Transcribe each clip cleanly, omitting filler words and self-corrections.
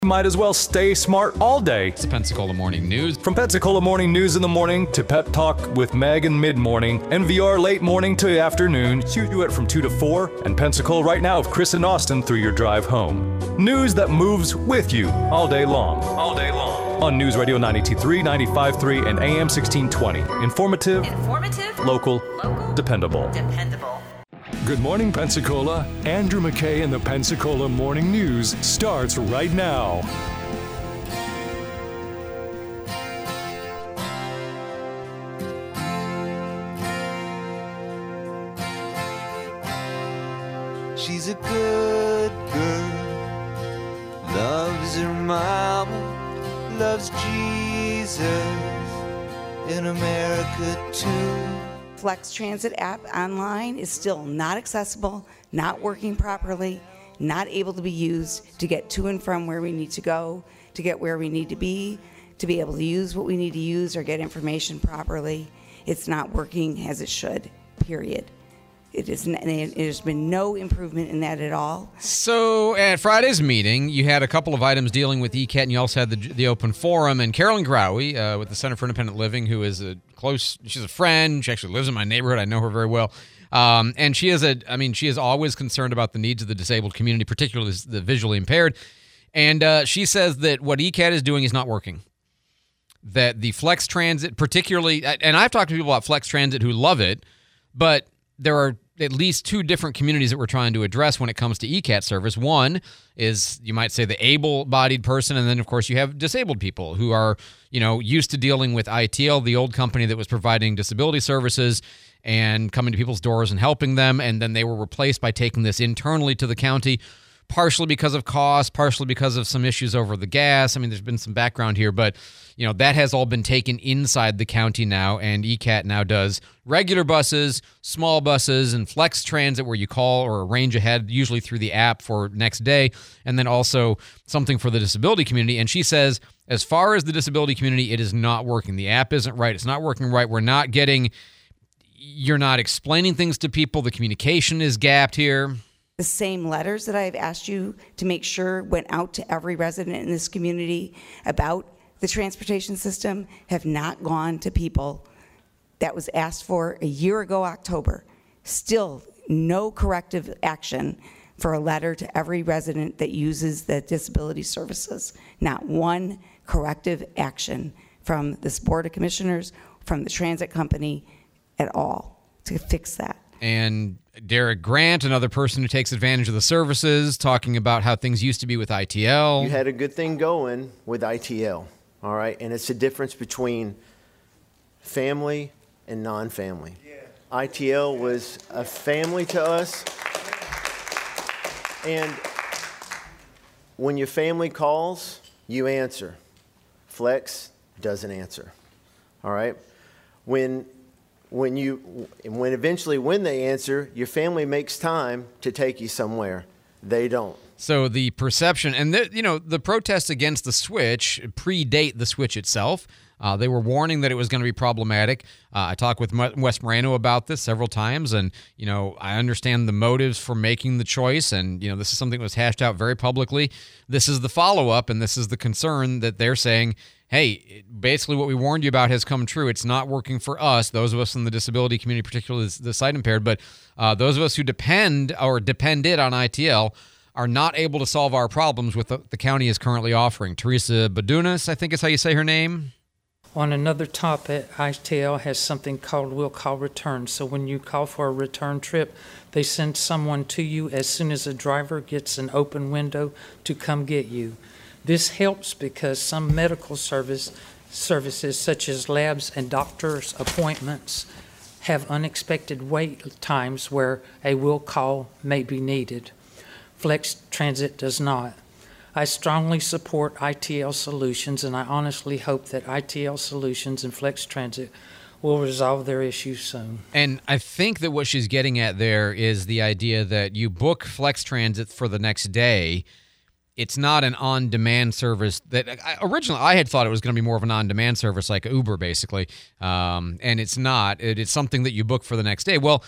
Might as well stay smart all day. It's the Pensacola Morning News. From Pensacola Morning News in the morning to Pep Talk with Meg in mid-morning, NVR late morning to afternoon, you it from 2 to 4, and Pensacola right now with Chris and Austin through your drive home. News that moves with you all day long. All day long. On News Radio 92.3, 95.3, and AM 1620. Informative, local, dependable. Good morning, Pensacola. Andrew McKay and the Pensacola Morning News starts right now. She's a good girl, loves her mama, loves Jesus, in America too. Flex Transit app online is still not accessible, not working properly, not able to be used to get to and from where we need to go, to get where we need to be able to use what we need to use or get information properly. It's not working as it should, period. There's been no improvement in that at all. So at Friday's meeting, you had a couple of items dealing with ECAT, and you also had the open forum. And Carolyn Growie with the Center for Independent Living, who is she's a friend. She actually lives in my neighborhood. I know her very well. And she is always concerned about the needs of the disabled community, particularly the visually impaired. And she says that what ECAT is doing is not working. That the Flex Transit, particularly, and I've talked to people about Flex Transit who love it, but there are at least two different communities that we're trying to address when it comes to ECAT service. One is, you might say, the able-bodied person, and then, of course, you have disabled people who are, used to dealing with ITL, the old company that was providing disability services and coming to people's doors and helping them, and then they were replaced by taking this internally to the county, partially because of cost, partially because of some issues over the gas. I mean, there's been some background here, but that has all been taken inside the county now, and ECAT now does regular buses, small buses, and Flex Transit where you call or arrange ahead, usually through the app for next day, and then also something for the disability community. And she says, as far as the disability community, it is not working. The app isn't right. It's not working right. You're not explaining things to people. The communication is gapped here. The same letters that I've asked you to make sure went out to every resident in this community about the transportation system have not gone to people. That was asked for a year ago, October. Still no corrective action for a letter to every resident that uses the disability services. Not one corrective action from this Board of Commissioners, from the transit company at all to fix that. And Derek Grant, another person who takes advantage of the services, talking about how things used to be with ITL. You had a good thing going with ITL, all right? And it's the difference between family and non-family. Yeah. ITL was a family to us. And when your family calls, you answer. Flex doesn't answer, all right? When they answer, your family makes time to take you somewhere. They don't. So the perception, and the protests against the switch predate the switch itself. They were warning that it was going to be problematic. I talked with Wes Moreno about this several times, and I understand the motives for making the choice, and this is something that was hashed out very publicly. This is the follow-up, and this is the concern that they're saying, hey, basically what we warned you about has come true. It's not working for us, those of us in the disability community, particularly the sight impaired, but those of us who depended on ITL are not able to solve our problems with the county is currently offering. Teresa Badunas, I think is how you say her name. On another topic, ITL has something called Will Call Return. So when you call for a return trip, they send someone to you as soon as a driver gets an open window to come get you. This helps because some medical services such as labs and doctor's appointments have unexpected wait times where a will call may be needed. Flex Transit does not. I strongly support ITL Solutions, and I honestly hope that ITL Solutions and Flex Transit will resolve their issues soon. And I think that what she's getting at there is the idea that you book Flex Transit for the next day. It's not an on-demand service that originally I had thought it was going to be more of an on-demand service like Uber, basically. And it's not. It's something that you book for the next day. Well,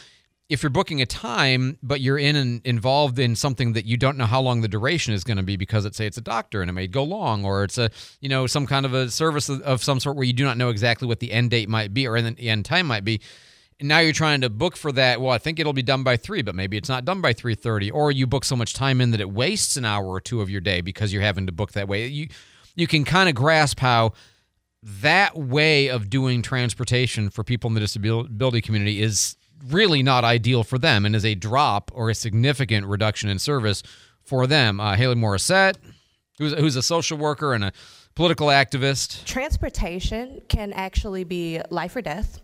if you're booking a time, but you're involved in something that you don't know how long the duration is going to be, because it's a doctor and it may go long, or it's some kind of a service of some sort where you do not know exactly what the end date might be or the end time might be. And now you're trying to book for that. Well, I think it'll be done by 3, but maybe it's not done by 3:30, or you book so much time in that it wastes an hour or two of your day because you're having to book that way. You can kind of grasp how that way of doing transportation for people in the disability community is really not ideal for them, and is a drop or a significant reduction in service for them. Haley Morissette, who's a social worker and a political activist. Transportation can actually be life or death.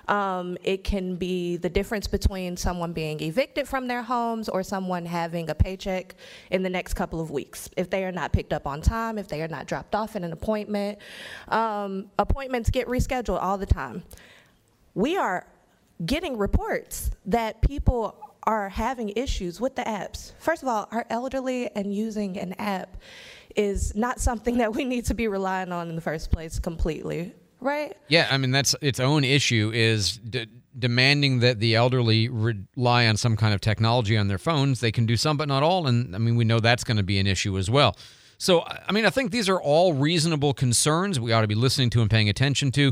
It can be the difference between someone being evicted from their homes or someone having a paycheck in the next couple of weeks if they are not picked up on time, if they are not dropped off at an appointment. Appointments get rescheduled all the time. We are getting reports that people are having issues with the apps. First of all, our elderly and using an app is not something that we need to be relying on in the first place completely. Right? Yeah, I mean, that's its own issue, is demanding that the elderly rely on some kind of technology on their phones. They can do some, but not all. And, I mean, we know that's going to be an issue as well. So, I mean, I think these are all reasonable concerns we ought to be listening to and paying attention to.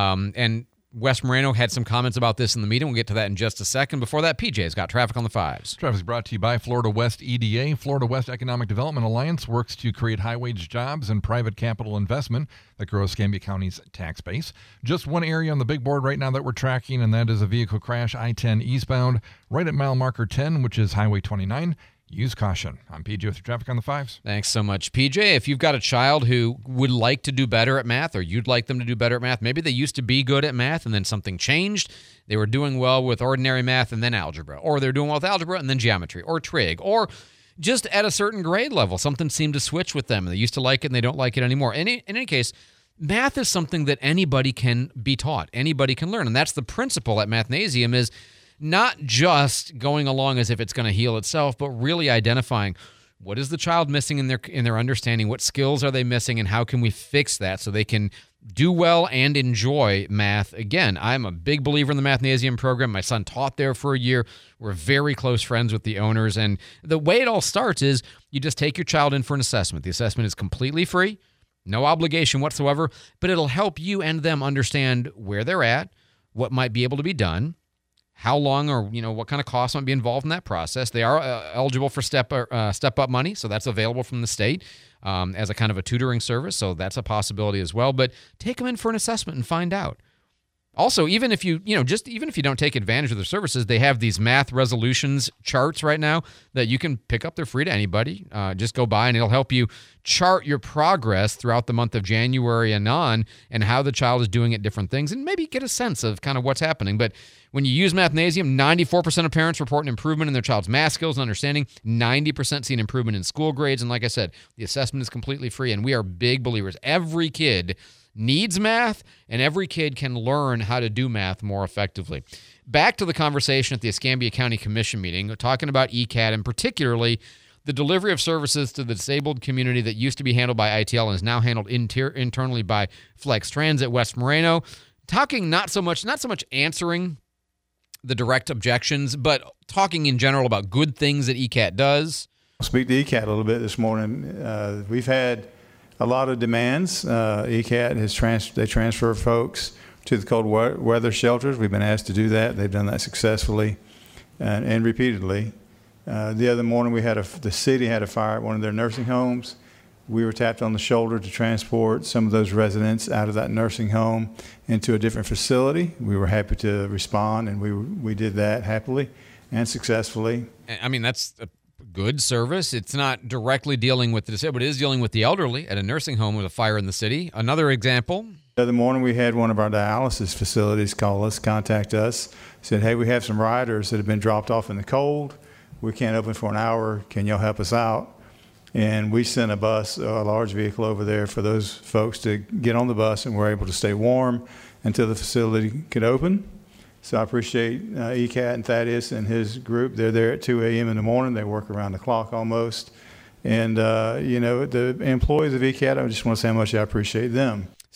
And West Moreno had some comments about this in the meeting. We'll get to that in just a second. Before that, PJ's got Traffic on the Fives. Traffic is brought to you by Florida West EDA. Florida West Economic Development Alliance works to create high-wage jobs and private capital investment that grows Escambia County's tax base. Just one area on the big board right now that we're tracking, and that is a vehicle crash I-10 eastbound right at mile marker 10, which is Highway 29. Use caution. I'm PJ with your Traffic on the Fives. Thanks so much, PJ. If you've got a child who would like to do better at math, or you'd like them to do better at math, maybe they used to be good at math and then something changed. They were doing well with ordinary math and then algebra, or they're doing well with algebra and then geometry, or trig, or just at a certain grade level, something seemed to switch with them. They used to like it and they don't like it anymore. In any case, math is something that anybody can be taught. Anybody can learn, and that's the principle at Mathnasium, is not just going along as if it's going to heal itself, but really identifying what is the child missing in their understanding, what skills are they missing, and how can we fix that so they can do well and enjoy math again. I'm a big believer in the Mathnasium program. My son taught there for a year. We're very close friends with the owners, and the way it all starts is you just take your child in for an assessment. The assessment is completely free, no obligation whatsoever, but it'll help you and them understand where they're at, what might be able to be done, how long, or what kind of costs might be involved in that process. They are eligible for step-up money, so that's available from the state as a kind of a tutoring service, so that's a possibility as well. But take them in for an assessment and find out. Also, even if you don't take advantage of their services, they have these math resolutions charts right now that you can pick up. They're free to anybody. Just go by and it'll help you chart your progress throughout the month of January and on, and how the child is doing at different things, and maybe get a sense of kind of what's happening. But when you use Mathnasium, 94% of parents report an improvement in their child's math skills and understanding. 90% see an improvement in school grades. And like I said, the assessment is completely free, and we are big believers. Every kid needs math, and every kid can learn how to do math more effectively. Back to the conversation at the Escambia County Commission meeting, talking about ECAT, and particularly the delivery of services to the disabled community that used to be handled by ITL and is now handled internally by Flex Transit West Moreno. Talking not so much answering the direct objections, but talking in general about good things that ECAT does. I'll speak to ECAT a little bit this morning. We've had a lot of demands. ECAT has transfer folks to the cold weather shelters. We've been asked to do that. They've done that successfully and repeatedly. The other morning, the city had a fire at one of their nursing homes. We were tapped on the shoulder to transport some of those residents out of that nursing home into a different facility. We were happy to respond, and we did that happily and successfully. I mean, that's a good service. It's not directly dealing with the disabled, but it is dealing with the elderly at a nursing home with a fire in the city. Another example. The other morning, we had one of our dialysis facilities contact us, said, hey, we have some riders that have been dropped off in the cold. We can't open for an hour. Can y'all help us out? And we sent a large vehicle over there for those folks to get on the bus, and were able to stay warm until the facility could open. So I appreciate ECAT and Thaddeus and his group. They're there at 2 a.m. in the morning. They work around the clock almost. And, the employees of ECAT, I just want to say how much I appreciate them.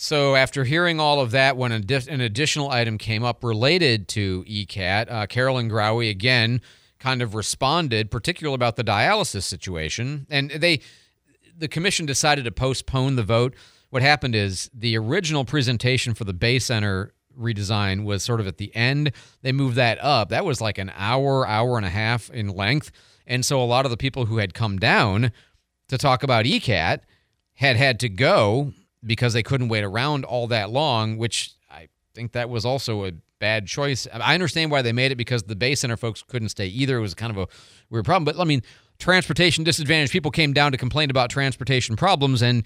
So after hearing all of that, when an additional item came up related to ECAT, Carolyn Growie again kind of responded, particularly about the dialysis situation. And the commission decided to postpone the vote. What happened is the original presentation for the Bay Center redesign was sort of at the end. They moved that up. That was like an hour and a half in length. And so a lot of the people who had come down to talk about ECAT had to go because they couldn't wait around all that long, which I think that was also a bad choice. I understand why they made it, because the Bay Center folks couldn't stay either. It was kind of a weird problem. But, I mean, transportation disadvantaged people came down to complain about transportation problems, and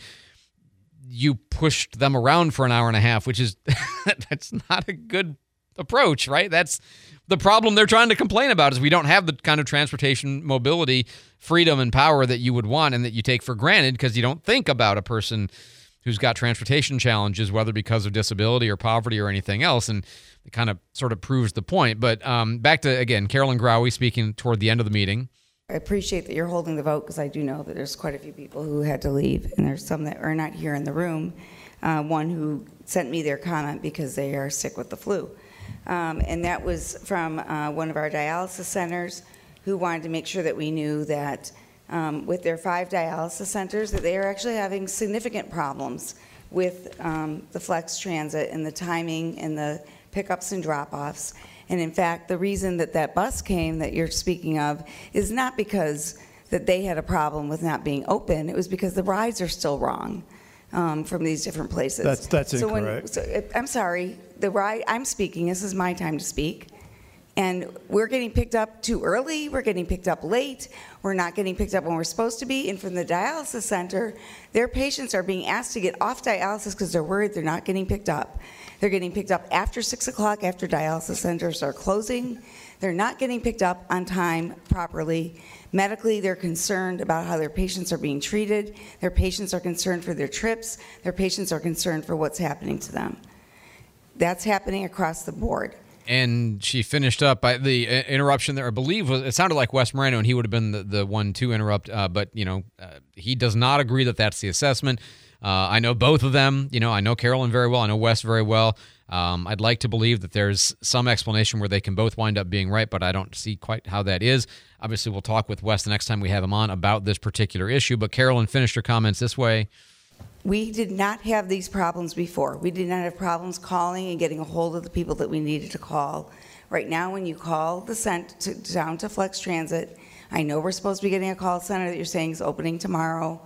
you pushed them around for an hour and a half, which is that's not a good approach, right? That's the problem they're trying to complain about, is we don't have the kind of transportation mobility, freedom, and power that you would want and that you take for granted because you don't think about a person who's got transportation challenges, whether because of disability or poverty or anything else, and it kind of sort of proves the point. But back to, again, Carolyn Growie speaking toward the end of the meeting. I appreciate that you're holding the vote, because I do know that there's quite a few people who had to leave, and there's some that are not here in the room. One who sent me their comment because they are sick with the flu. And that was from one of our dialysis centers, who wanted to make sure that we knew that with their 5 dialysis centers, that they are actually having significant problems with the Flex Transit and the timing and the pickups and drop-offs. And in fact, the reason that that bus came that you're speaking of is not because that they had a problem with not being open. It was because the rides are still wrong from these different places. That's incorrect. I'm sorry. The ride, I'm speaking. This is my time to speak. And we're getting picked up too early. We're getting picked up late. We're not getting picked up when we're supposed to be. And from the dialysis center, their patients are being asked to get off dialysis because they're worried they're not getting picked up. They're getting picked up after 6 o'clock, after dialysis centers are closing. They're not getting picked up on time properly. Medically, they're concerned about how their patients are being treated. Their patients are concerned for their trips. Their patients are concerned for what's happening to them. That's happening across the board. And she finished up by the interruption there, I believe, it sounded like Wes Moreno, and he would have been the one to interrupt. But, he does not agree that that's the assessment. I know both of them. I know Carolyn very well. I know Wes very well. I'd like to believe that there's some explanation where they can both wind up being right, but I don't see quite how that is. Obviously, we'll talk with Wes the next time we have him on about this particular issue. But Carolyn finished her comments this way. We did not have these problems before. We did not have problems calling and getting a hold of the people that we needed to call. Right now, when you call down to Flex Transit, I know we're supposed to be getting a call center that you're saying is opening tomorrow.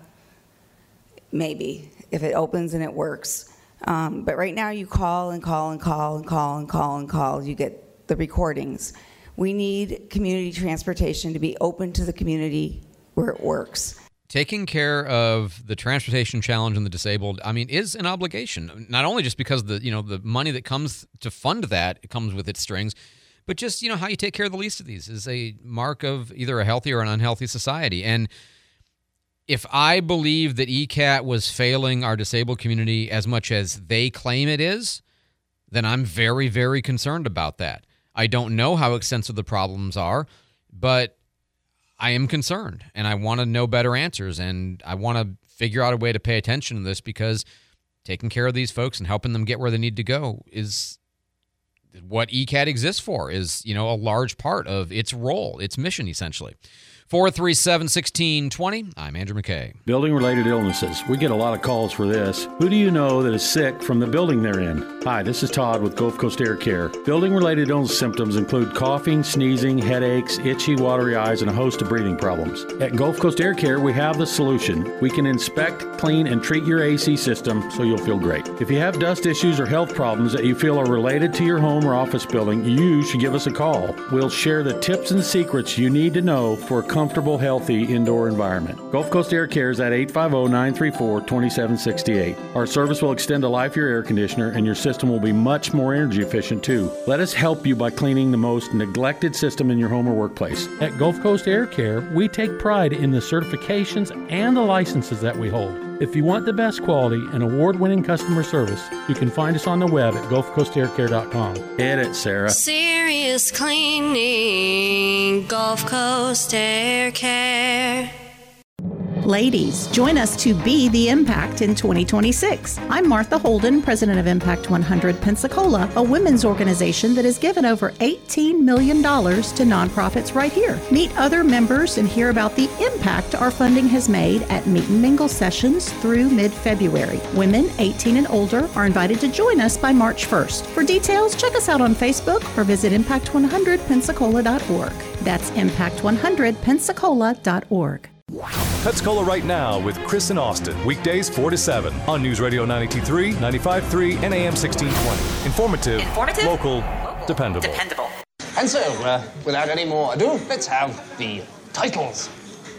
Maybe, if it opens and it works. But right now, you call and call and call and call and call and call. You get the recordings. We need community transportation to be open to the community where it works. Taking care of the transportation challenge and the disabled, is an obligation. Not only just because the money that comes to fund that, it comes with its strings, but just, how you take care of the least of these is a mark of either a healthy or an unhealthy society. And if I believe that ECAT was failing our disabled community as much as they claim it is, then I'm very, very concerned about that. I don't know how extensive the problems are, but I am concerned, and I want to know better answers, and I want to figure out a way to pay attention to this, because taking care of these folks and helping them get where they need to go is what ECAT exists for, is, a large part of its role, its mission, essentially. 437-1620. I'm Andrew McKay. Building-related illnesses. We get a lot of calls for this. Who do you know that is sick from the building they're in? Hi, this is Todd with Gulf Coast Air Care. Building-related illness symptoms include coughing, sneezing, headaches, itchy, watery eyes, and a host of breathing problems. At Gulf Coast Air Care, we have the solution. We can inspect, clean, and treat your AC system so you'll feel great. If you have dust issues or health problems that you feel are related to your home or office building, you should give us a call. We'll share the tips and secrets you need to know for a comfortable, healthy indoor environment. Gulf Coast Air Care is at 850-934-2768. Our service will extend the life of your air conditioner, and your system will be much more energy efficient too. Let us help you by cleaning the most neglected system in your home or workplace. At Gulf Coast Air Care, we take pride in the certifications and the licenses that we hold. If you want the best quality and award-winning customer service, you can find us on the web at GulfCoastAirCare.com. Hit it, Sarah. Serious cleaning, Gulf Coast Air Care. Ladies, join us to be the impact in 2026. I'm Martha Holden, president of Impact 100 Pensacola, a women's organization that has given over $18 million to nonprofits right here. Meet other members and hear about the impact our funding has made at meet and mingle sessions through mid-February. Women 18 and older are invited to join us by March 1st. For details, check us out on Facebook or visit impact100pensacola.org. That's impact100pensacola.org. Pensacola Right Now with Chris and Austin, weekdays 4 to 7 on News Radio 92.3, 95.3, and AM 1620. Informative, local, dependable. And so, without any more ado, let's have the titles.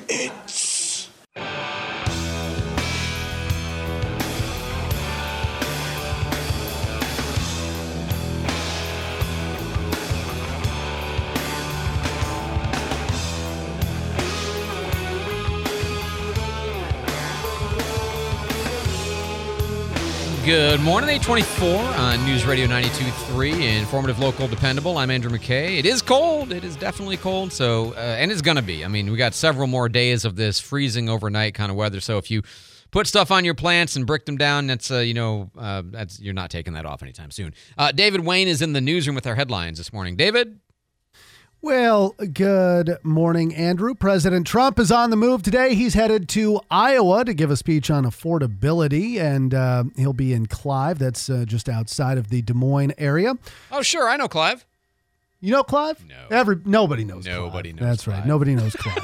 Good morning, 824 on News Radio 92.3, informative, local, dependable. I'm Andrew McKay. It is cold. It is definitely cold. So, and it's going to be. I mean, we got several more days of this freezing overnight kind of weather. So if you put stuff on your plants and brick them down, that's, you're not taking that off anytime soon. David Wayne is in the newsroom with our headlines this morning. David? Well, good morning, Andrew. President Trump is on the move today. He's headed to Iowa to give a speech on affordability, and he'll be in Clive. That's just outside of the Des Moines area. Oh, sure. I know Clive. You know Clive? No. Nobody knows Clive. Nobody knows That's Clive. Right. Nobody knows Clive.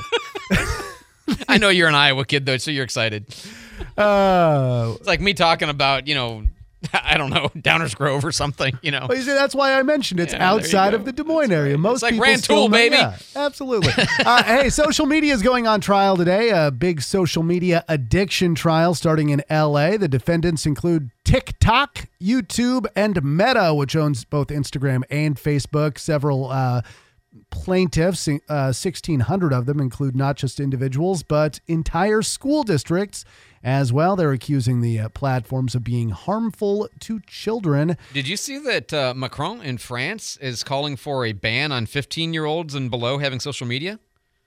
I know you're an Iowa kid, though, so you're excited. It's like me talking about, I don't know, Downers Grove or something, Well, you see, that's why I mentioned it's Yeah, outside of the Des Moines area. Most like people Rantoul, still know, baby. Yeah, absolutely. Hey, social media is going on trial today. A big social media addiction trial starting in L.A. The defendants include TikTok, YouTube, and Meta, which owns both Instagram and Facebook. Several plaintiffs, 1,600 of them, include not just individuals, but entire school districts as well. They're accusing the platforms of being harmful to children. Did you see that Macron in France is calling for a ban on 15-year-olds and below having social media?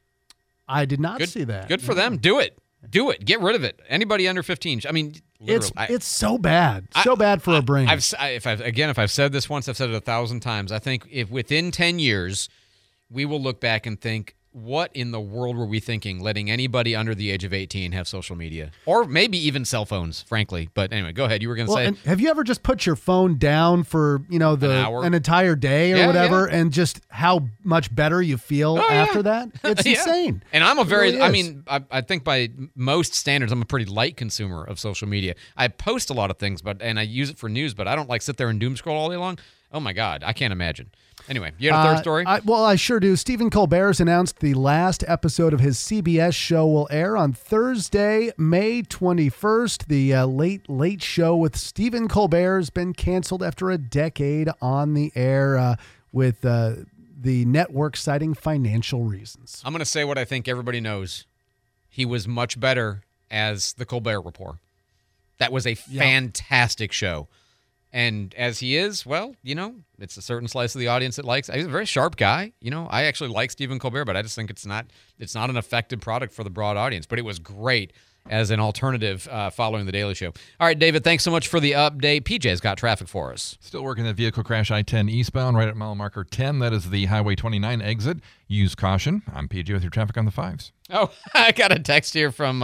I did not see that. Good for them. Do it. Do it. Get rid of it. Anybody under 15. I mean, literally, it's so bad. So bad for a brain. If I've said this once, I've said it 1,000 times. I think if within 10 years, we will look back and think, what in the world were we thinking, letting anybody under the age of 18 have social media? Or maybe even cell phones, frankly. But anyway, go ahead. You were going to say. And have you ever just put your phone down for, an entire day or whatever, and just how much better you feel after that? It's insane. And I'm Really I think by most standards, I'm a pretty light consumer of social media. I post a lot of things, and I use it for news, but I don't sit there and doom scroll all day long. Oh my God, I can't imagine. Anyway, you had a third story? I sure do. Stephen Colbert's announced the last episode of his CBS show will air on Thursday, May 21st. The Late Show with Stephen Colbert has been canceled after a decade on the air with the network citing financial reasons. I'm going to say what I think everybody knows. He was much better as the Colbert Report. That was a fantastic show. And as he is, well, it's a certain slice of the audience that likes. He's a very sharp guy. I actually like Stephen Colbert, but I just think it's not an effective product for the broad audience. But it was great as an alternative following The Daily Show. All right, David, thanks so much for the update. PJ's got traffic for us. Still working that vehicle crash I-10 eastbound right at mile marker 10. That is the Highway 29 exit. Use caution. I'm PJ with your traffic on the 5s. Oh, I got a text here from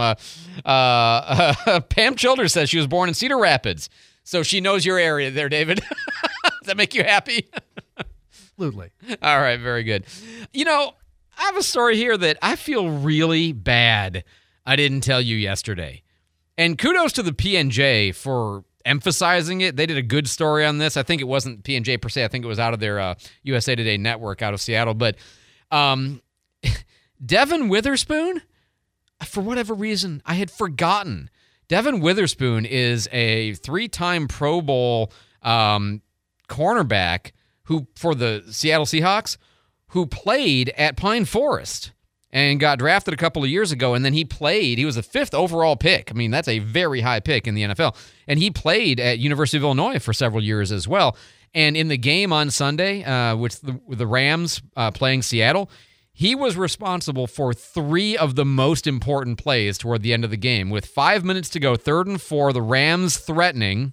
Pam Childers says she was born in Cedar Rapids. So she knows your area there, David. Does that make you happy? Absolutely. All right, very good. I have a story here that I feel really bad I didn't tell you yesterday. And kudos to the P&J for emphasizing it. They did a good story on this. I think it wasn't P&J per se. I think it was out of their USA Today network out of Seattle. But Devin Witherspoon, for whatever reason, I had forgotten. Devin Witherspoon is a 3-time Pro Bowl cornerback who for the Seattle Seahawks who played at Pine Forest and got drafted a couple of years ago. And then he was a 5th overall pick. I mean, that's a very high pick in the NFL. And he played at University of Illinois for several years as well. And in the game on Sunday with the Rams playing Seattle, He was responsible for 3 of the most important plays toward the end of the game. With 5 minutes to go, 3rd and 4, the Rams threatening.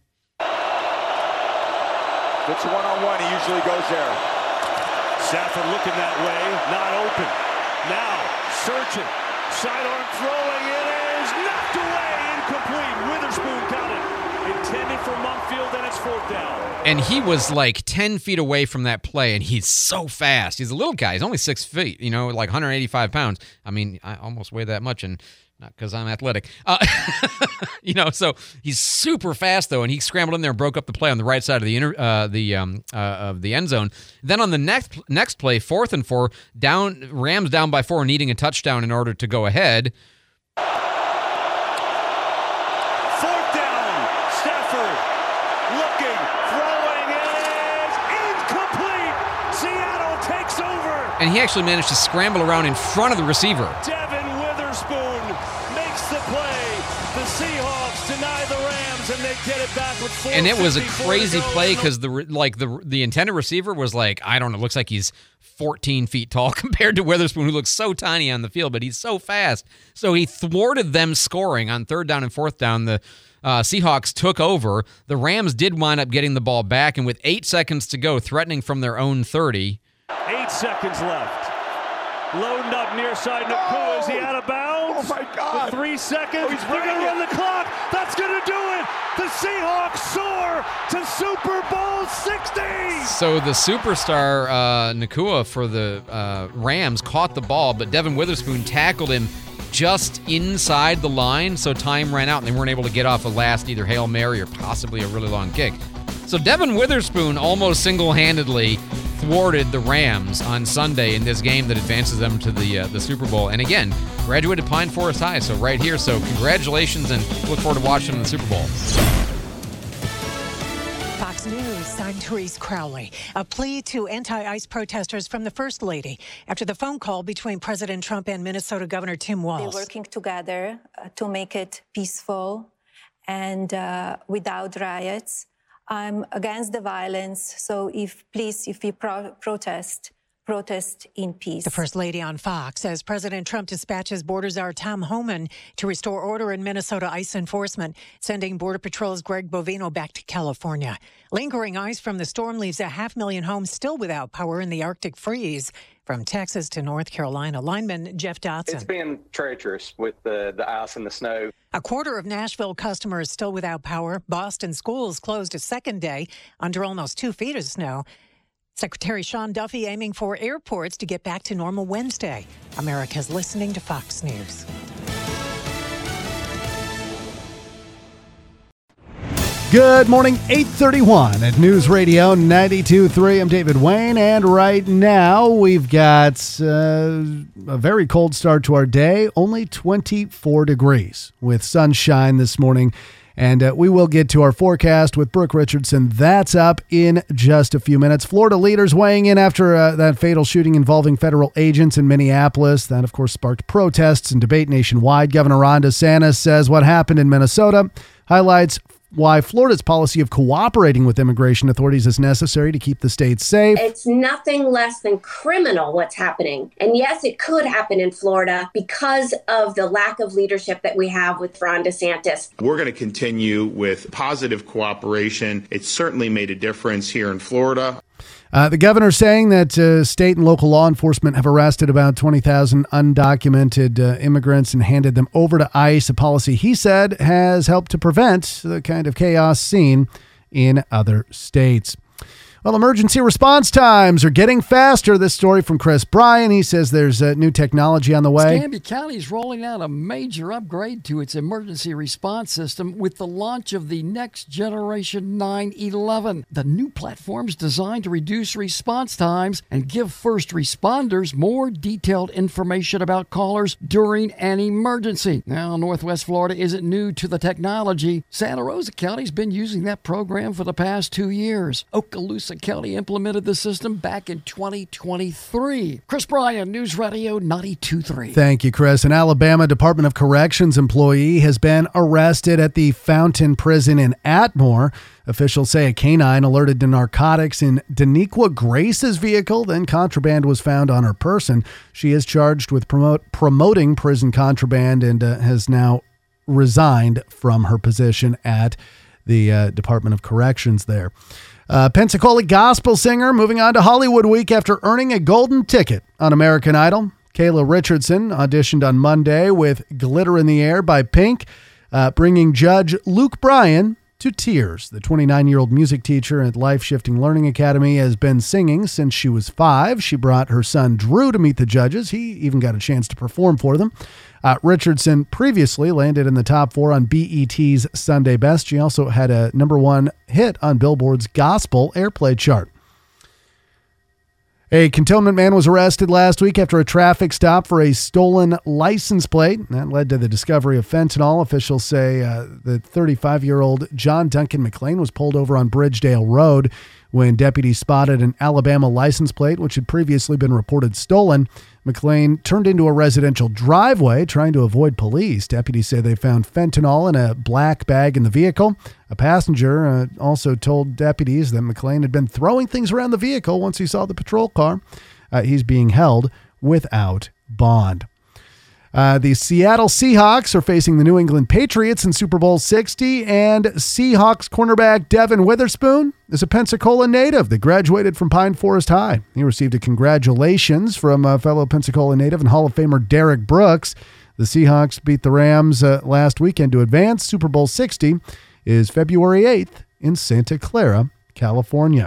If it's one-on-one, he usually goes there. Stafford looking that way, not open. Now, searching, sidearm throwing, it is knocked away, incomplete. Witherspoon got it. Intended for Munkfield, and it's 4th down. And he was like 10 feet away from that play, and he's so fast. He's a little guy. He's only 6 feet, like 185 pounds. I mean, I almost weigh that much, and not because I'm athletic. So he's super fast, though, and he scrambled in there and broke up the play on the right side of the end zone. Then on the next play, 4th and 4, Rams down by 4, needing a touchdown in order to go ahead. And he actually managed to scramble around in front of the receiver. Devin Witherspoon makes the play. The Seahawks deny the Rams, and they get it back with 4. And it was a crazy play because the intended receiver was like, I don't know, looks like he's 14 feet tall compared to Witherspoon, who looks so tiny on the field, but he's so fast. So he thwarted them scoring on 3rd down and 4th down. The Seahawks took over. The Rams did wind up getting the ball back, and with 8 seconds to go, threatening from their own 30. 8 seconds left. Loading up near side. Nakua, is he out of bounds? Oh, my God. With 3 seconds. Oh, he's They're going to run the clock. That's going to do it. The Seahawks soar to Super Bowl 60. So the superstar Nakua for the Rams caught the ball, but Devin Witherspoon tackled him just inside the line, so time ran out, and they weren't able to get off a last either Hail Mary or possibly a really long kick. So Devin Witherspoon almost single-handedly thwarted the Rams on Sunday in this game that advances them to the Super Bowl. And again, graduated Pine Forest High, so right here. So congratulations, and look forward to watching them in the Super Bowl. Fox News, I'm Therese Crowley. A plea to anti-ICE protesters from the First Lady after the phone call between President Trump and Minnesota Governor Tim Walz. They're working together to make it peaceful and without riots. I'm against the violence, so if you protest in peace. The First Lady on Fox says President Trump dispatches Border Czar Tom Homan to restore order in Minnesota ICE enforcement, sending Border Patrol's Greg Bovino back to California. Lingering ice from the storm leaves 500,000 homes still without power in the Arctic freeze. From Texas to North Carolina, lineman Jeff Dotson. It's been treacherous with the ice and the snow. A quarter of Nashville customers still without power. Boston schools closed a second day under almost 2 feet of snow. Secretary Sean Duffy aiming for airports to get back to normal Wednesday. America's listening to Fox News. Good morning, 8:31 at News Radio 92.3. I'm David Wayne, and right now we've got a very cold start to our day, only 24 degrees with sunshine this morning. And we will get to our forecast with Brooke Richardson. That's up in just a few minutes. Florida leaders weighing in after that fatal shooting involving federal agents in Minneapolis. That, of course, sparked protests and debate nationwide. Governor Ron DeSantis says what happened in Minnesota highlights why Florida's policy of cooperating with immigration authorities is necessary to keep the state safe. It's nothing less than criminal what's happening. And yes, it could happen in Florida because of the lack of leadership that we have with Ron DeSantis. We're going to continue with positive cooperation. It's certainly made a difference here in Florida. The governor saying that state and local law enforcement have arrested about 20,000 undocumented immigrants and handed them over to ICE, a policy he said has helped to prevent the kind of chaos seen in other states. Well, emergency response times are getting faster. This story from Chris Bryan. He says there's new technology on the way. Escambia County is rolling out a major upgrade to its emergency response system with the launch of the next generation 911. The new platform's designed to reduce response times and give first responders more detailed information about callers during an emergency. Now, Northwest Florida isn't new to the technology. Santa Rosa County's been using that program for the past 2 years. Okaloosa Jefferson County implemented the system back in 2023. Chris Bryan, News Radio 92.3. Thank you, Chris. An Alabama Department of Corrections employee has been arrested at the Fountain Prison in Atmore. Officials say a canine alerted to narcotics in Daniqua Grace's vehicle. Then contraband was found on her person. She is charged with promoting prison contraband and has now resigned from her position at the Department of Corrections there. Pensacola gospel singer moving on to Hollywood Week after earning a golden ticket on American Idol. Kayla Richardson auditioned on Monday with Glitter in the Air by Pink, bringing judge Luke Bryan to tears. The 29-year-old music teacher at Life Shifting Learning Academy has been singing since she was 5. She brought her son Drew to meet the judges. He even got a chance to perform for them. Richardson previously landed in the top 4 on BET's Sunday Best. She also had a #1 hit on Billboard's Gospel Airplay chart. A cantonment man was arrested last week after a traffic stop for a stolen license plate. That led to the discovery of fentanyl. Officials say the 35-year-old John Duncan McLean was pulled over on Bridgedale Road when deputies spotted an Alabama license plate, which had previously been reported stolen. McLean turned into a residential driveway trying to avoid police. Deputies say they found fentanyl in a black bag in the vehicle. A passenger also told deputies that McLean had been throwing things around the vehicle once he saw the patrol car. He's being held without bond. The Seattle Seahawks are facing the New England Patriots in Super Bowl 60, and Seahawks cornerback Devin Witherspoon is a Pensacola native that graduated from Pine Forest High. He received a congratulations from fellow Pensacola native and Hall of Famer Derek Brooks. The Seahawks beat the Rams last weekend to advance. Super Bowl 60 is February 8th in Santa Clara, California.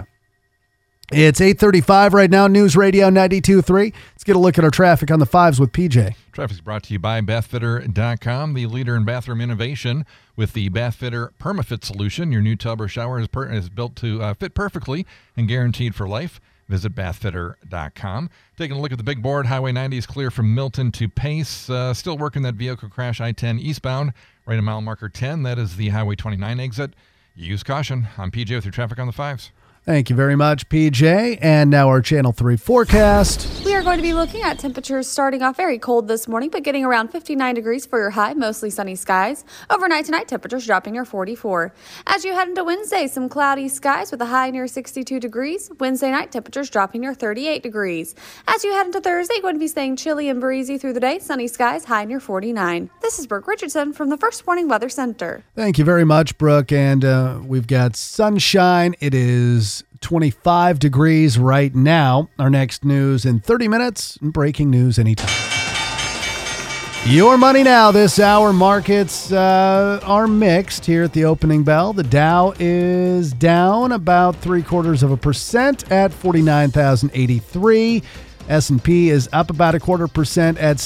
It's 8:35 right now, News Radio 92.3. Let's get a look at our traffic on the 5s with PJ. Traffic's brought to you by BathFitter.com, the leader in bathroom innovation. With the BathFitter PermaFit solution, your new tub or shower is built to fit perfectly and guaranteed for life. Visit BathFitter.com. Taking a look at the big board, Highway 90 is clear from Milton to Pace. Still working that vehicle crash, I-10 eastbound, right at mile marker 10. That is the Highway 29 exit. Use caution. I'm PJ with your traffic on the 5s. Thank you very much, PJ. And now our Channel 3 forecast. We are going to be looking at temperatures starting off very cold this morning, but getting around 59 degrees for your high, mostly sunny skies. Overnight tonight, temperatures dropping near 44. As you head into Wednesday, some cloudy skies with a high near 62 degrees. Wednesday night, temperatures dropping near 38 degrees. As you head into Thursday, going to be staying chilly and breezy through the day. Sunny skies, high near 49. This is Brooke Richardson from the First Warning Weather Center. Thank you very much, Brooke. And we've got sunshine. It is 25 degrees right now. Our next news in 30 minutes. Breaking news anytime. Your money now this hour. Markets are mixed here at the opening bell. The Dow is down about 0.75% at 49,083. S&P is up about 0.25% at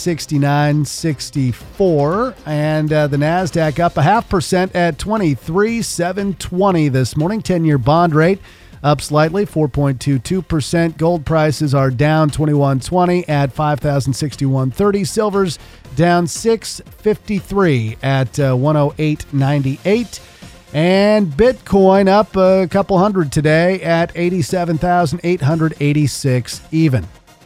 69.64. And the NASDAQ up 0.5% at 23,720 this morning. 10-year bond rate up slightly, 4.22%. Gold prices are down 21.20 at 5,061.30. Silver's down 6.53 at 108.98. And Bitcoin up a couple hundred today at 87,886 even.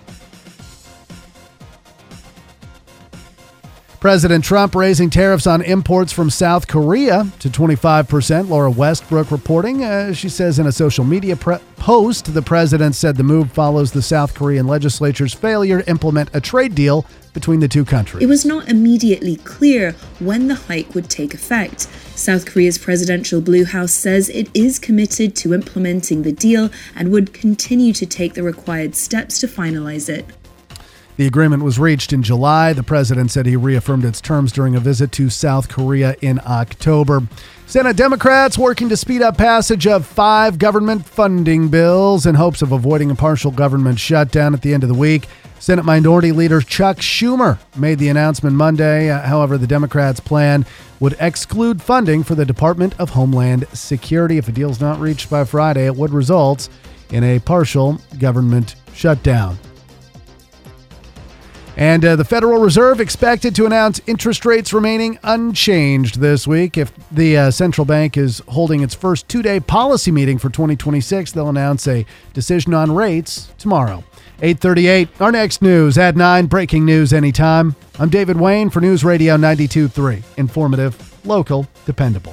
President Trump raising tariffs on imports from South Korea to 25%. Laura Westbrook reporting. She says in a social media post, the president said the move follows the South Korean legislature's failure to implement a trade deal between the two countries. It was not immediately clear when the hike would take effect. South Korea's presidential Blue House says it is committed to implementing the deal and would continue to take the required steps to finalize it. The agreement was reached in July. The president said he reaffirmed its terms during a visit to South Korea in October. Senate Democrats working to speed up passage of 5 government funding bills in hopes of avoiding a partial government shutdown at the end of the week. Senate Minority Leader Chuck Schumer made the announcement Monday. However, the Democrats' plan would exclude funding for the Department of Homeland Security. If a deal is not reached by Friday, it would result in a partial government shutdown. And the Federal Reserve expected to announce interest rates remaining unchanged this week. If the central bank is holding its first two-day policy meeting for 2026, they'll announce a decision on rates tomorrow. 8:38, our next news at 9, breaking news anytime. I'm David Wayne for News Radio 92.3. Informative, local, dependable.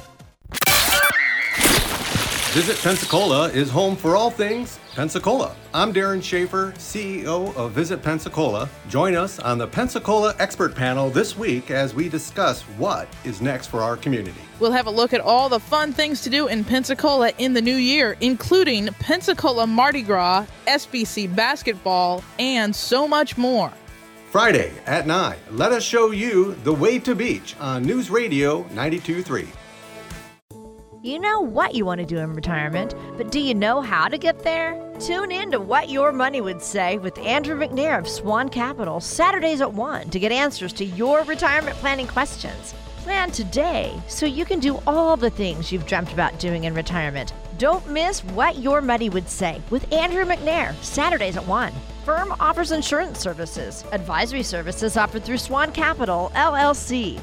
Visit Pensacola is home for all things Pensacola. I'm Darren Schaefer, CEO of Visit Pensacola. Join us on the Pensacola Expert Panel this week as we discuss what is next for our community. We'll have a look at all the fun things to do in Pensacola in the new year, including Pensacola Mardi Gras, SBC basketball, and so much more. Friday at 9, let us show you the way to beach on News Radio 92.3. You know what you want to do in retirement, but do you know how to get there? Tune in to What Your Money Would Say with Andrew McNair of Swan Capital, Saturdays at 1 to get answers to your retirement planning questions. Plan today so you can do all the things you've dreamt about doing in retirement. Don't miss What Your Money Would Say with Andrew McNair, Saturdays at 1. Firm offers insurance services. Advisory services offered through Swan Capital, LLC.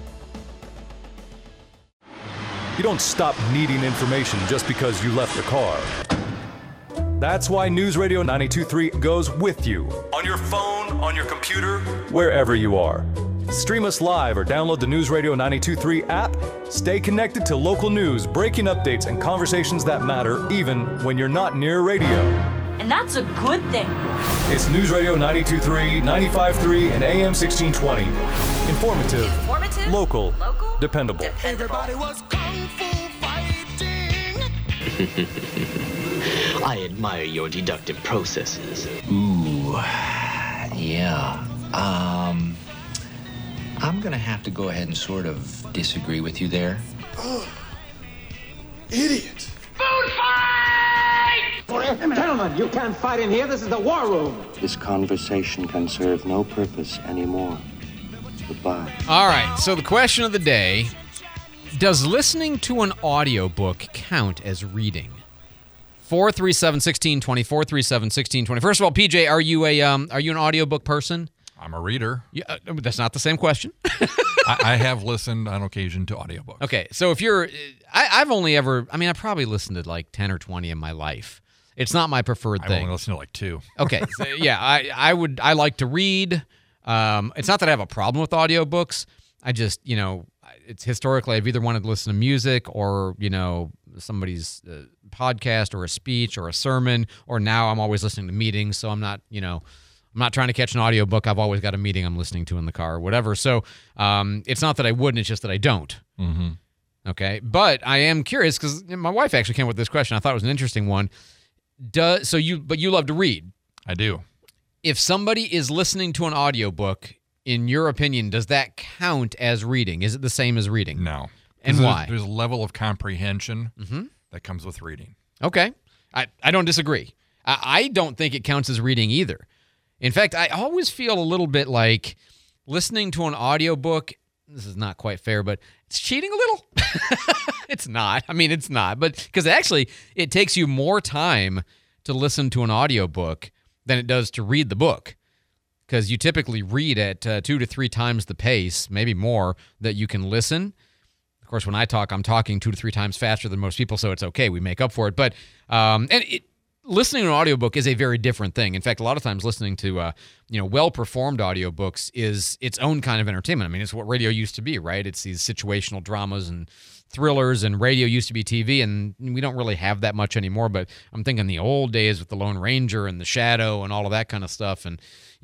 You don't stop needing information just because you left the car. That's why News Radio 92.3 goes with you. On your phone, on your computer, wherever you are. Stream us live or download the News Radio 92.3 app. Stay connected to local news, breaking updates, and conversations that matter even when you're not near radio. And that's a good thing. It's News Radio 92.3, 95.3, and AM 1620. Informative, local, dependable. Everybody was kung fu fighting. I admire your deductive processes. Ooh, yeah. I'm gonna have to go ahead and sort of disagree with you there. Idiot! Food fight! Gentlemen, you can't fight in here. This is the war room. This conversation can serve no purpose anymore. Goodbye. All right, so the question of the day, does listening to an audiobook count as reading? 437-1620, 437-1620. First of all, PJ, are you an audiobook person? I'm a reader. Yeah, that's not the same question. I have listened on occasion to audiobooks. Okay, so if you're, I've only ever, I probably listened to like 10 or 20 in my life. It's not my preferred thing. I've only listened to like 2. Okay, so yeah, I like to read. It's not that I have a problem with audiobooks. I just, it's historically I've either wanted to listen to music or, somebody's podcast or a speech or a sermon, or now I'm always listening to meetings, so I'm not, I'm not trying to catch an audiobook. I've always got a meeting I'm listening to in the car or whatever. So it's not that I wouldn't, it's just that I don't. Mm-hmm. Okay, but I am curious because my wife actually came up with this question. I thought it was an interesting one. But you love to read. I do. If somebody is listening to an audiobook, in your opinion, does that count as reading? Is it the same as reading? No. And why? There's a level of comprehension that comes with reading. Okay. I don't disagree. I don't think it counts as reading either. In fact, I always feel a little bit like listening to an audiobook, this is not quite fair, but it's cheating a little. It's not. It's not. But because actually, it takes you more time to listen to an audiobook than it does to read the book. Because you typically read at 2 to 3 times the pace, maybe more, that you can listen. Of course, when I talk, I'm talking 2 to 3 times faster than most people, so it's okay. We make up for it. But listening to an audiobook is a very different thing. In fact, a lot of times listening to well-performed audiobooks is its own kind of entertainment. It's what radio used to be, right? It's these situational dramas and thrillers, and radio used to be TV, and we don't really have that much anymore. But I'm thinking the old days with the Lone Ranger and the Shadow and all of that kind of stuff, and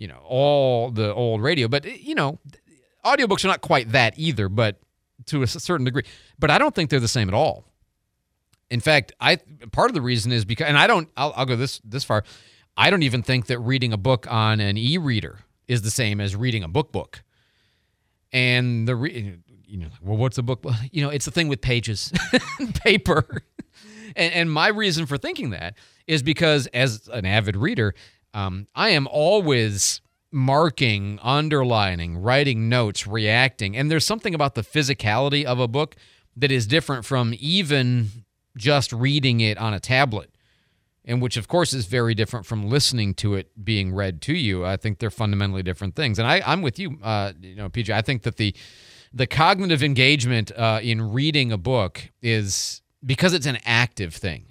all the old radio. But audiobooks are not quite that either, but to a certain degree. But I don't think they're the same at all. In fact, part of the reason is because, and I'll go this far, I don't even think that reading a book on an e-reader is the same as reading a book. And what's a book? It's the thing with pages, paper. And my reason for thinking that is because as an avid reader, I am always marking, underlining, writing notes, reacting. And there's something about the physicality of a book that is different from even just reading it on a tablet. and which, of course, is very different from listening to it being read to you. I think they're fundamentally different things. And I'm with you, PJ. I think that the cognitive engagement in reading a book is, because it's an active thing,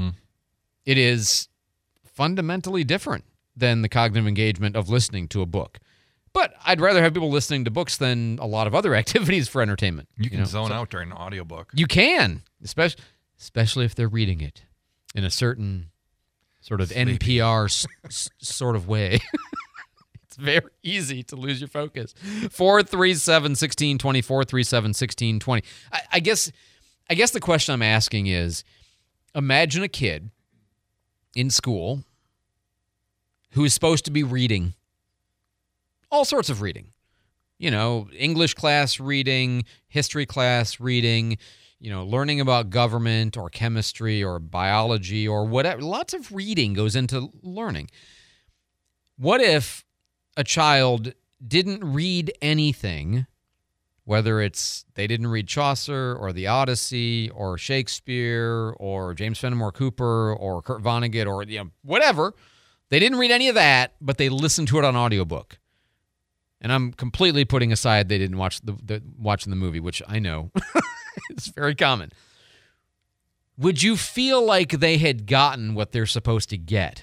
it is fundamentally different than the cognitive engagement of listening to a book. But I'd rather have people listening to books than a lot of other activities for entertainment. You can zone out during an audiobook. You can, especially if they're reading it in a certain sort of NPR sort of way. It's very easy to lose your focus. 437-1620, 437-1620. I guess the question I'm asking is, imagine a kid in school who is supposed to be reading all sorts of reading. English class reading, history class reading, learning about government or chemistry or biology or whatever. Lots of reading goes into learning. What if a child didn't read anything, whether it's they didn't read Chaucer or the Odyssey or Shakespeare or James Fenimore Cooper or Kurt Vonnegut or whatever. They didn't read any of that, but they listened to it on audiobook. And I'm completely putting aside they didn't watch watching the movie, which I know is very common. Would you feel like they had gotten what they're supposed to get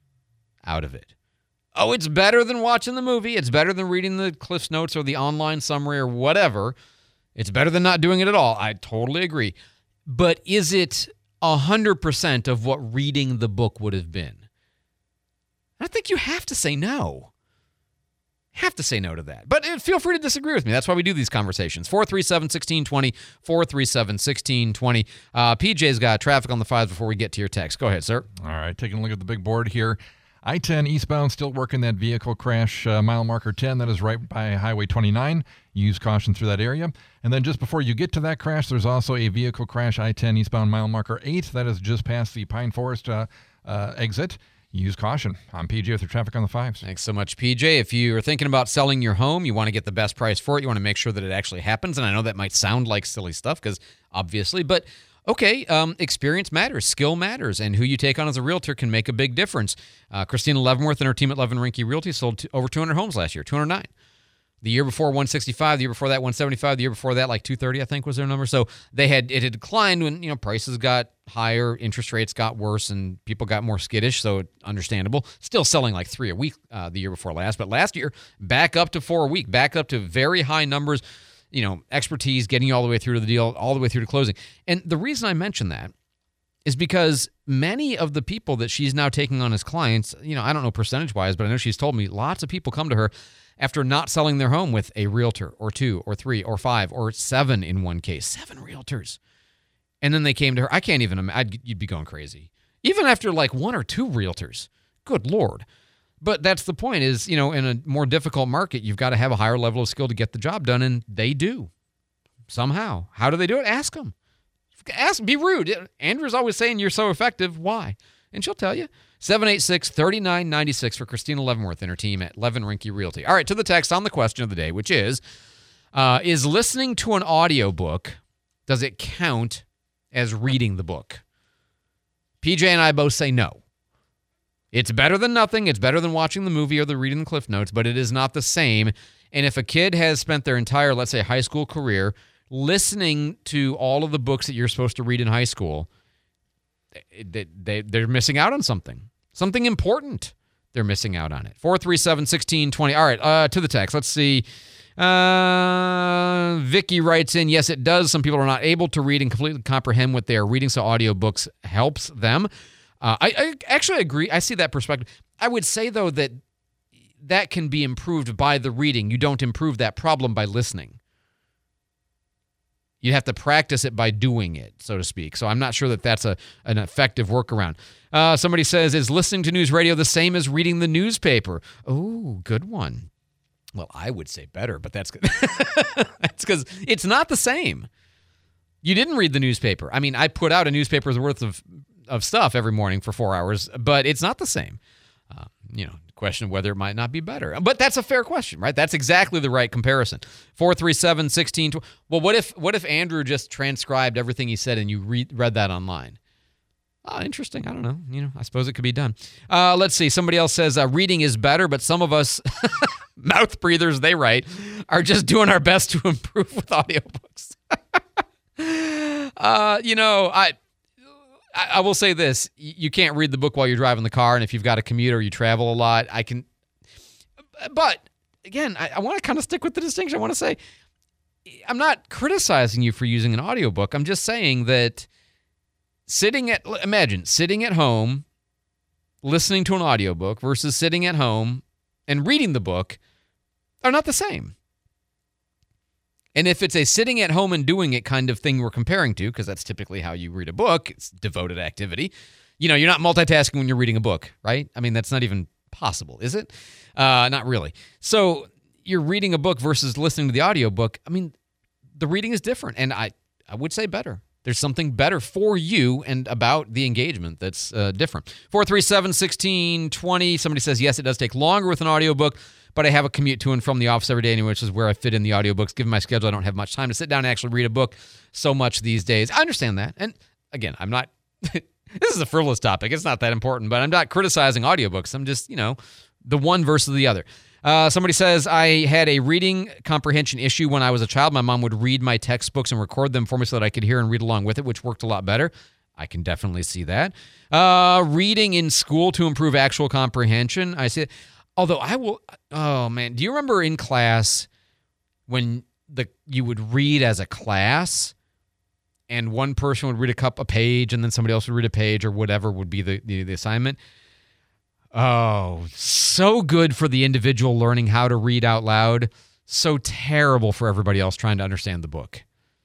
out of it? Oh, it's better than watching the movie. It's better than reading the Cliff's Notes or the online summary or whatever. It's better than not doing it at all. I totally agree. But is it 100% of what reading the book would have been? I think you have to say no. Have to say no to that. But feel free to disagree with me. That's why we do these conversations. 437-1620, 437-1620. PJ's got traffic on the 5s before we get to your text. Go ahead, sir. All right, taking a look at the big board here. I-10 eastbound still working that vehicle crash, mile marker 10. That is right by Highway 29. Use caution through that area. And then just before you get to that crash, there's also a vehicle crash, I-10 eastbound mile marker 8. That is just past the Pine Forest exit. Use caution. I'm PJ with your traffic on the 5s. Thanks so much, PJ. If you are thinking about selling your home, you want to get the best price for it. You want to make sure that it actually happens. And I know that might sound like silly stuff because obviously, but okay, experience matters, skill matters, and who you take on as a realtor can make a big difference. Christina Leavenworth and her team at Levin Rinke Realty sold over 200 homes last year, 209. The year before, 165. The year before that, 175. The year before that, like 230, I think was their number. So it had declined when prices got higher, interest rates got worse, and people got more skittish. So understandable. Still selling like 3 a week the year before last, but last year back up to 4 a week, back up to very high numbers. Expertise getting you all the way through to the deal, all the way through to closing. And the reason I mention that is because many of the people that she's now taking on as clients, I don't know percentage-wise, but I know she's told me lots of people come to her after not selling their home with a realtor or 2 or 3 or 5 or 7 in one case. 7 realtors. And then they came to her. I can't even imagine. You'd be going crazy. Even after like 1 or 2 realtors. Good Lord. But that's the point is, in a more difficult market, you've got to have a higher level of skill to get the job done, and they do. Somehow. How do they do it? Ask them. Be rude. Andrew's always saying you're so effective. Why? And she'll tell you. 786-3996 for Christina Leavenworth and her team at Levin Rinke Realty. All right, to the text on the question of the day, which is listening to an audiobook, does it count as reading the book? PJ and I both say no. It's better than nothing. It's better than watching the movie or reading the Cliff Notes, but it is not the same. And if a kid has spent their entire, let's say, high school career listening to all of the books that you're supposed to read in high school, they're missing out on something important. They're missing out on it. 437-1620. All right, to the text. Let's see. Vicky writes in, yes, it does. Some people are not able to read and completely comprehend what they are reading, so audiobooks helps them. I actually agree. I see that perspective. I would say, though, that can be improved by the reading. You don't improve that problem by listening. You have to practice it by doing it, so to speak. So I'm not sure that that's an effective workaround. Somebody says, is listening to news radio the same as reading the newspaper? Oh, good one. Well, I would say better, but that's good. That's because it's not the same. You didn't read the newspaper. I mean, I put out a newspaper's worth of stuff every morning for 4 hours, but it's not the same. Question of whether it might not be better. But that's a fair question, right? That's exactly the right comparison. 437-1620. Well, what if Andrew just transcribed everything he said and you read that online? Oh, interesting. I don't know. I suppose it could be done. Let's see. Somebody else says reading is better, but some of us mouth breathers, they write, are just doing our best to improve with audiobooks. I will say this. You can't read the book while you're driving the car, and if you've got a commute or you travel a lot, I can. But, again, I want to kind of stick with the distinction. I want to say, I'm not criticizing you for using an audiobook. I'm just saying that imagine sitting at home, listening to an audiobook versus sitting at home and reading the book are not the same. And if it's a sitting at home and doing it kind of thing we're comparing to, because that's typically how you read a book, it's devoted activity. You're not multitasking when you're reading a book, right? I mean, that's not even possible, is it? Not really. So you're reading a book versus listening to the audiobook. I mean, the reading is different, and I would say better. There's something better for you and about the engagement that's different. 437-1620. Somebody says, yes, it does take longer with an audiobook, but I have a commute to and from the office every day anyway, which is where I fit in the audiobooks. Given my schedule, I don't have much time to sit down and actually read a book so much these days. I understand that. And again, I'm not, this is a frivolous topic. It's not that important, but I'm not criticizing audiobooks. I'm just, the one versus the other. Somebody says, I had a reading comprehension issue when I was a child. My mom would read my textbooks and record them for me so that I could hear and read along with it, which worked a lot better. I can definitely see that. Reading in school to improve actual comprehension. I see it. Although oh man, do you remember in class when you would read as a class and one person would read a page and then somebody else would read a page or whatever would be the assignment? Oh, so good for the individual learning how to read out loud. So terrible for everybody else trying to understand the book.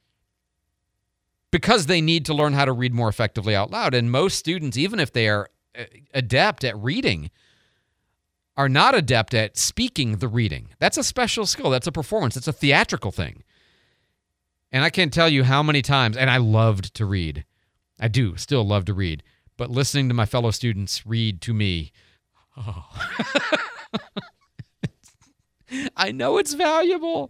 Because they need to learn how to read more effectively out loud. And most students, even if they are adept at reading, are not adept at speaking the reading. That's a special skill. That's a performance. It's a theatrical thing. And I can't tell you how many times, and I loved to read. I do still love to read. But listening to my fellow students read to me, I know it's valuable.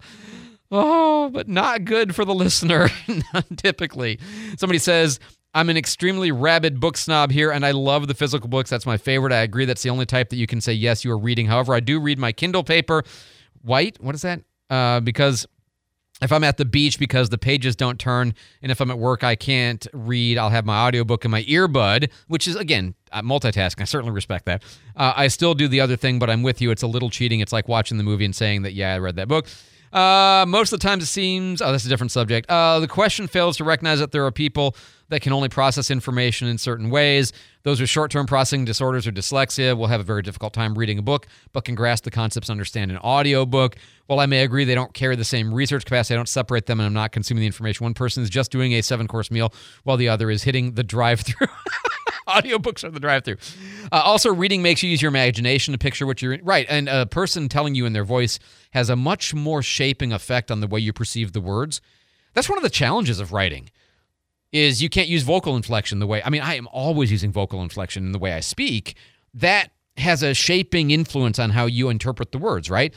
But not good for the listener, typically. Somebody says, I'm an extremely rabid book snob here, and I love the physical books. That's my favorite. I agree that's the only type that you can say, yes, you are reading. However, I do read my Kindle paper. White? What is that? Because if I'm at the beach because the pages don't turn, and if I'm at work I can't read, I'll have my audiobook in my earbud, which is, again, multitasking. I certainly respect that. I still do the other thing, but I'm with you. It's a little cheating. It's like watching the movie and saying that, yeah, I read that book. Most of the times it seems, that's a different subject. The question fails to recognize that there are people that can only process information in certain ways. Those with short-term processing disorders or dyslexia will have a very difficult time reading a book, but can grasp the concepts and understand an audiobook. While I may agree they don't carry the same research capacity, I don't separate them and I'm not consuming the information. One person is just doing a 7-course meal while the other is hitting the drive-thru. Audiobooks are the drive-thru. Also, reading makes you use your imagination to picture what you're... Right, and a person telling you in their voice has a much more shaping effect on the way you perceive the words. That's one of the challenges of writing, is you can't use vocal inflection the way... I mean, I am always using vocal inflection in the way I speak. That has a shaping influence on how you interpret the words, right?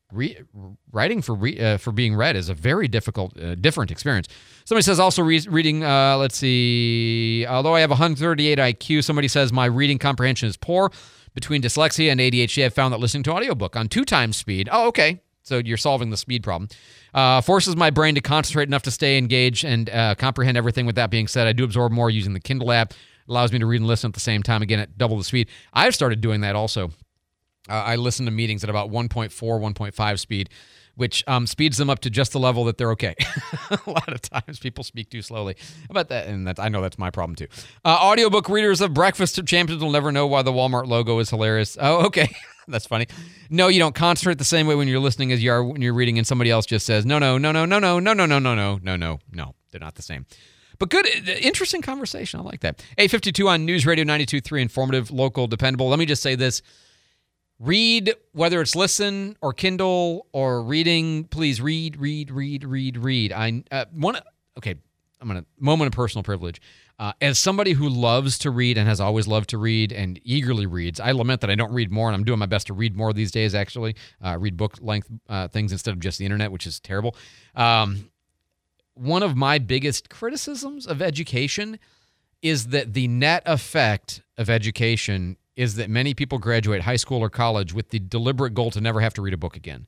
Writing for being read is a very difficult, different experience. Somebody says also reading, let's see, although I have 138 IQ, somebody says my reading comprehension is poor. Between dyslexia and ADHD, I've found that listening to audiobook on 2 times speed, oh, okay, so you're solving the speed problem, forces my brain to concentrate enough to stay engaged and comprehend everything. With that being said, I do absorb more using the Kindle app. It allows me to read and listen at the same time, again, at double the speed. I've started doing that also. I listen to meetings at about 1.4, 1.5 speed, which speeds them up to just the level that they're okay. A lot of times people speak too slowly. About that, and I know that's my problem too. Audiobook readers of Breakfast of Champions will never know why the Walmart logo is hilarious. Oh, okay. That's funny. No, you don't concentrate the same way when you're listening as you are when you're reading, and somebody else just says, no. They're not the same. But good, interesting conversation. I like that. 852 on News Radio 92.3, informative, local, dependable. Let me just say this. Read, whether it's listen or Kindle or reading, please read. I'm going to moment of personal privilege. As somebody who loves to read and has always loved to read and eagerly reads, I lament that I don't read more, and I'm doing my best to read more these days, actually. Read book-length things instead of just the internet, which is terrible. One of my biggest criticisms of education is that the net effect of education is that many people graduate high school or college with the deliberate goal to never have to read a book again.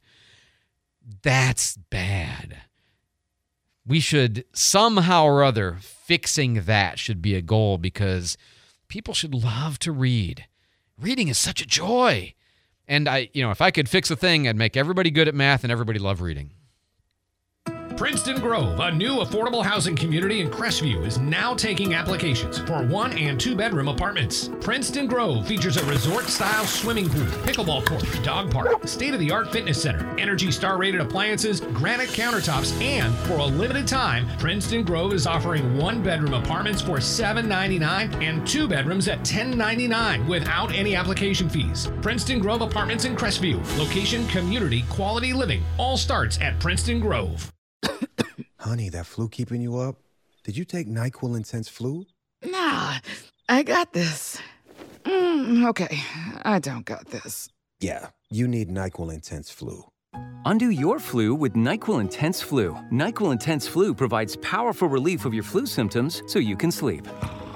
That's bad. We should somehow or other, fixing that should be a goal, because people should love to read. Reading is such a joy. And if I could fix a thing, I'd make everybody good at math and everybody love reading. Princeton Grove, a new affordable housing community in Crestview, is now taking applications for 1- and 2-bedroom apartments. Princeton Grove features a resort-style swimming pool, pickleball court, dog park, state-of-the-art fitness center, Energy Star-rated appliances, granite countertops, and for a limited time, Princeton Grove is offering 1-bedroom apartments for $7.99 and 2 bedrooms at $10.99 without any application fees. Princeton Grove Apartments in Crestview. Location, community, quality living. All starts at Princeton Grove. Honey, that flu keeping you up? Did you take NyQuil Intense Flu? Nah, I got this. Okay, I don't got this. Yeah, you need NyQuil Intense Flu. Undo your flu with NyQuil Intense Flu. NyQuil Intense Flu provides powerful relief of your flu symptoms so you can sleep.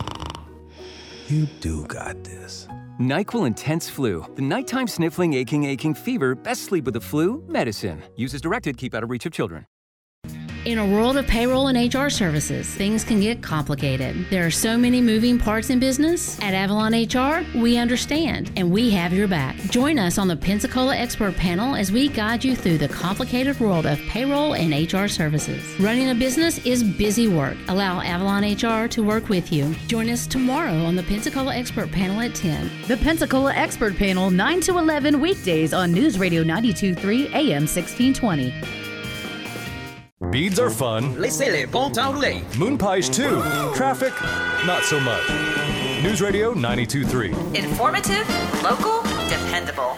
You do got this. NyQuil Intense Flu. The nighttime sniffling, aching fever. Best sleep with the flu. Medicine. Use as directed. Keep out of reach of children. In a world of payroll and HR services, things can get complicated. There are so many moving parts in business. At Avalon HR, we understand, and we have your back. Join us on the Pensacola Expert Panel as we guide you through the complicated world of payroll and HR services. Running a business is busy work. Allow Avalon HR to work with you. Join us tomorrow on the Pensacola Expert Panel at 10. The Pensacola Expert Panel, 9 to 11 weekdays on News Radio 92.3 AM 1620. Beads are fun. Laissez-les bon temps rouler. Moon pies too. Traffic, not so much. News Radio 92.3. Informative, local, dependable.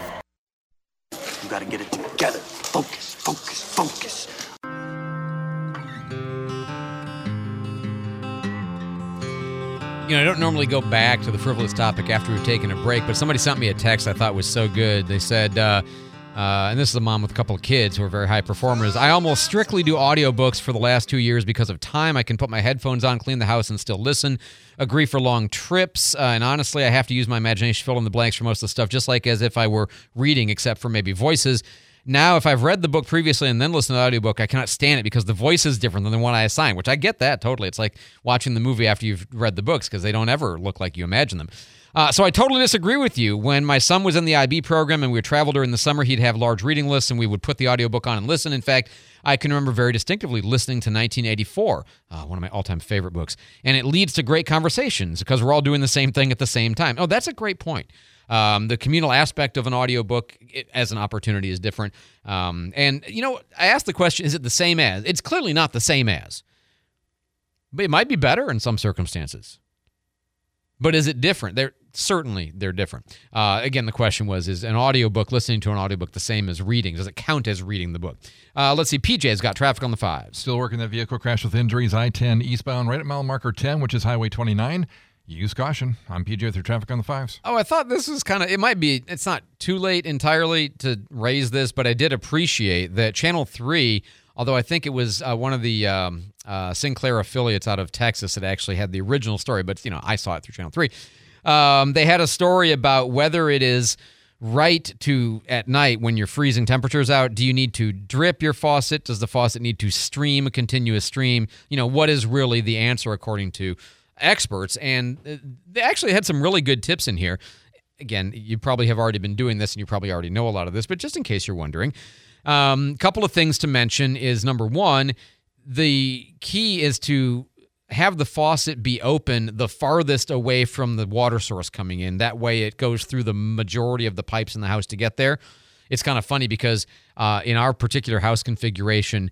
You gotta get it together. Focus, focus, focus. I don't normally go back to the frivolous topic after we've taken a break, but somebody sent me a text I thought was so good. They said, and this is a mom with a couple of kids who are very high performers. I almost strictly do audiobooks for the last 2 years because of time. I can put my headphones on, clean the house, and still listen. Agree for long trips. And honestly, I have to use my imagination to fill in the blanks for most of the stuff, just like as if I were reading, except for maybe voices. Now, if I've read the book previously and then listened to the audiobook, I cannot stand it because the voice is different than the one I assign, which I get that totally. It's like watching the movie after you've read the books because they don't ever look like you imagine them. So I totally disagree with you. When my son was in the IB program and we would travel during the summer, he'd have large reading lists and we would put the audiobook on and listen. In fact, I can remember very distinctively listening to 1984, one of my all-time favorite books. And it leads to great conversations because we're all doing the same thing at the same time. Oh, that's a great point. The communal aspect of an audiobook as an opportunity is different. And, I asked the question, is it the same as? It's clearly not the same as. But it might be better in some circumstances. But is it different? They're different. Again, the question was, is an audiobook, listening to an audiobook, the same as reading? Does it count as reading the book? Let's see. PJ's got traffic on the 5s. Still working that vehicle crash with injuries. I-10 eastbound right at mile marker 10, which is Highway 29. Use caution. I'm PJ with your traffic on the 5s. Oh, I thought this was it's not too late entirely to raise this, but I did appreciate that Channel 3, although I think it was one of the Sinclair affiliates out of Texas that actually had the original story, but, I saw it through Channel 3. They had a story about whether it is right to, at night when you're freezing temperatures out, do you need to drip your faucet? Does the faucet need to stream a continuous stream? What is really the answer according to experts? And they actually had some really good tips in here. Again, you probably have already been doing this and you probably already know a lot of this, but just in case you're wondering, a couple of things to mention is, number one, the key is to have the faucet be open the farthest away from the water source coming in. That way it goes through the majority of the pipes in the house to get there. It's kind of funny because in our particular house configuration,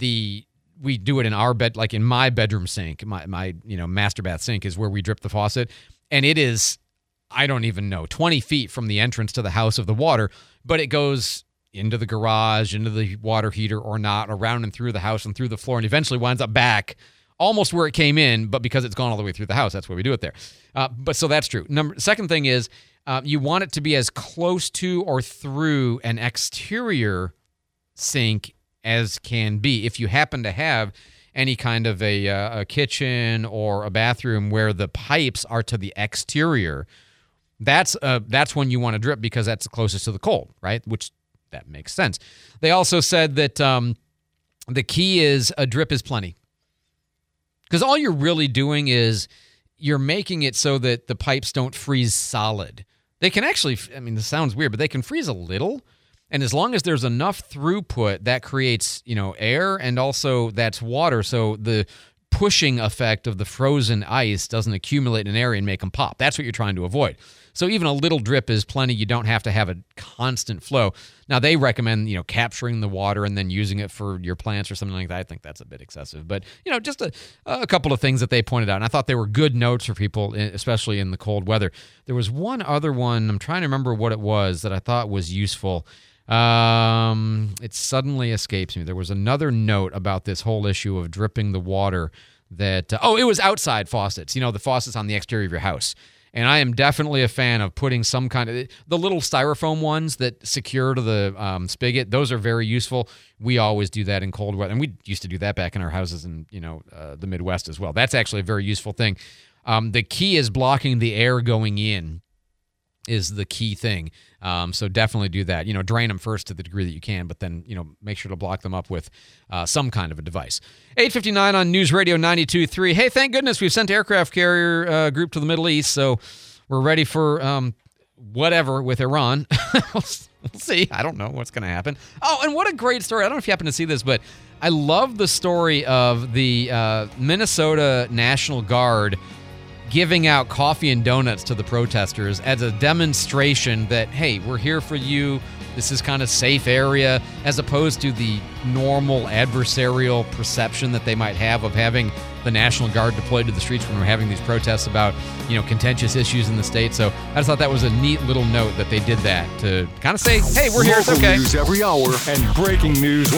we do it in our bed, like in my bedroom sink, my master bath sink is where we drip the faucet. And it is, I don't even know, 20 feet from the entrance to the house of the water, but it goes into the garage, into the water heater or not, around and through the house and through the floor, and eventually winds up back almost where it came in, but because it's gone all the way through the house, that's why we do it there. So that's true. Second thing is you want it to be as close to or through an exterior sink as can be. If you happen to have any kind of a kitchen or a bathroom where the pipes are to the exterior, that's when you want to drip because that's closest to the cold, right? Which that makes sense. They also said that the key is a drip is plenty. Because all you're really doing is you're making it so that the pipes don't freeze solid. They can actually, I mean, this sounds weird, but they can freeze a little. And as long as there's enough throughput, that creates, air and also that's water. So the pushing effect of the frozen ice doesn't accumulate in an area and make them pop. That's what you're trying to avoid. So even a little drip is plenty. You don't have to have a constant flow. Now, they recommend, capturing the water and then using it for your plants or something like that. I think that's a bit excessive. But, just a couple of things that they pointed out. And I thought they were good notes for people, especially in the cold weather. There was one other one. I'm trying to remember what it was that I thought was useful. It suddenly escapes me. There was another note about this whole issue of dripping the water that, it was outside faucets, the faucets on the exterior of your house. And I am definitely a fan of putting some kind of, the little styrofoam ones that secure to the spigot, those are very useful. We always do that in cold weather. And we used to do that back in our houses in, the Midwest as well. That's actually a very useful thing. The key is blocking the air going in is the key thing. So definitely do that. Drain them first to the degree that you can, but then, make sure to block them up with some kind of a device. 8:59 on News Radio 92.3. Hey, thank goodness we've sent aircraft carrier group to the Middle East, so we're ready for whatever with Iran. We'll see. I don't know what's going to happen. Oh, and what a great story. I don't know if you happen to see this, but I love the story of the Minnesota National Guard giving out coffee and donuts to the protesters as a demonstration that, hey, we're here for you. This is kind of safe area, as opposed to the normal adversarial perception that they might have of having the National Guard deployed to the streets when we're having these protests about, contentious issues in the state. So I just thought that was a neat little note that they did that to kind of say, hey, we're here, it's okay. Local news every hour and breaking news